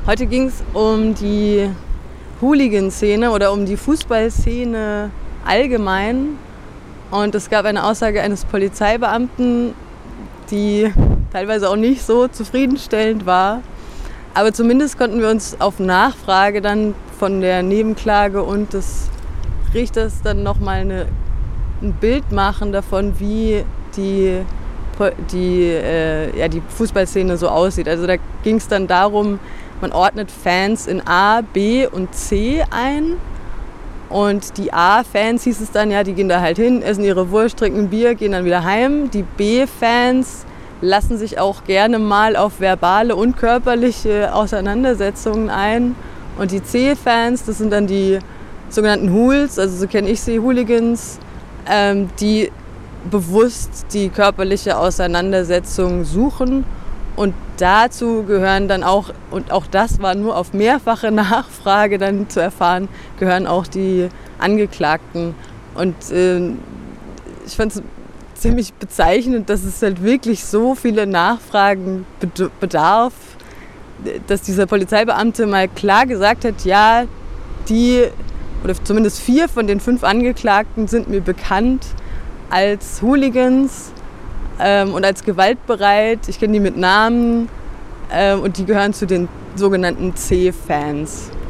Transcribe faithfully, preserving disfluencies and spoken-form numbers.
Heute ging es um die Hooligan-Szene oder um die Fußballszene allgemein. Und es gab eine Aussage eines Polizeibeamten, die teilweise auch nicht so zufriedenstellend war. Aber zumindest konnten wir uns auf Nachfrage dann von der Nebenklage und des Richters dann nochmal eine, ein Bild machen davon, wie die, die, äh, ja, die Fußballszene so aussieht. Also da ging es dann darum, man ordnet Fans in A, B und C ein. Und die A-Fans, hieß es dann, ja, die gehen da halt hin, essen ihre Wurst, trinken ein Bier, gehen dann wieder heim. Die B-Fans lassen sich auch gerne mal auf verbale und körperliche Auseinandersetzungen ein. Und die C-Fans, das sind dann die sogenannten Hools, also so kenne ich sie, Hooligans, ähm, die bewusst die körperliche Auseinandersetzung suchen. Und dazu gehören dann auch, und auch das war nur auf mehrfache Nachfrage dann zu erfahren, gehören auch die Angeklagten. Und äh, ich fand es ziemlich bezeichnend, dass es halt wirklich so viele Nachfragen bedarf, dass dieser Polizeibeamte mal klar gesagt hat, ja, die, oder zumindest vier von den fünf Angeklagten sind mir bekannt als Hooligans ähm, und als gewaltbereit. Ich kenne die mit Namen ähm, und die gehören zu den sogenannten C-Fans.